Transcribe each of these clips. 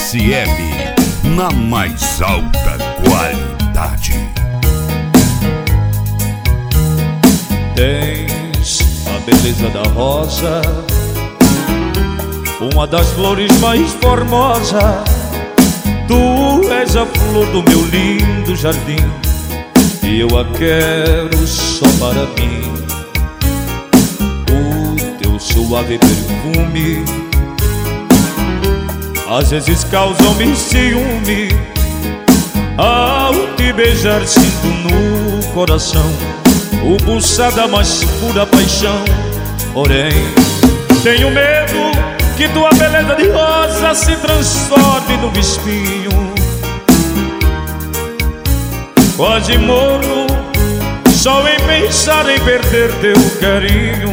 SM, na mais alta qualidade. Tens a beleza da rosa, uma das flores mais formosas. Tu és a flor do meu lindo jardim, e eu a quero só para mim. O teu suave perfume às vezes causa-me ciúme. Ao te beijar sinto no coração o pulsar da mais pura paixão. Porém, tenho medo que tua beleza de rosa se transforme num espinho. Quase morro só em pensar em perder teu carinho.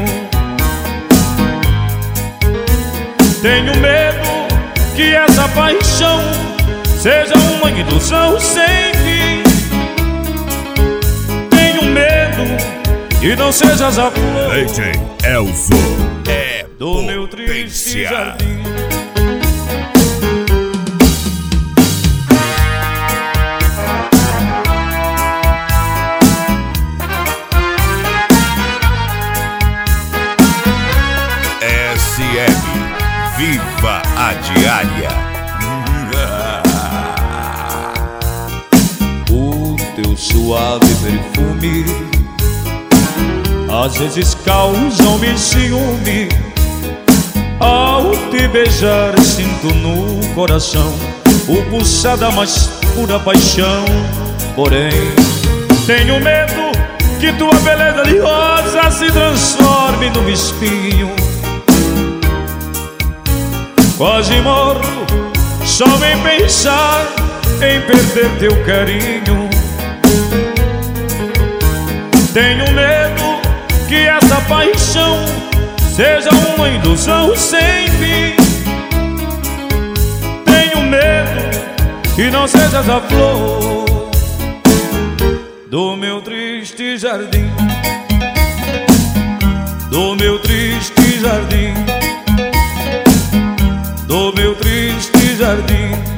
Tenho medo que essa paixão seja uma ilusão sem fim. Tenho medo que não sejas a flor DJ Elzo é do meu triste jardim. SM, viva a diária. O teu suave perfume às vezes causa-me ciúme. Ao te beijar sinto no coração o pulsar da mais pura paixão. Porém, tenho medo que tua beleza de rosa se transforme num espinho. Quase morro só em pensar em perder teu carinho. Tenho medo que essa paixão seja uma ilusão sem fim. Tenho medo que não sejas a flor do meu triste jardim, do meu triste jardim, do meu triste jardim.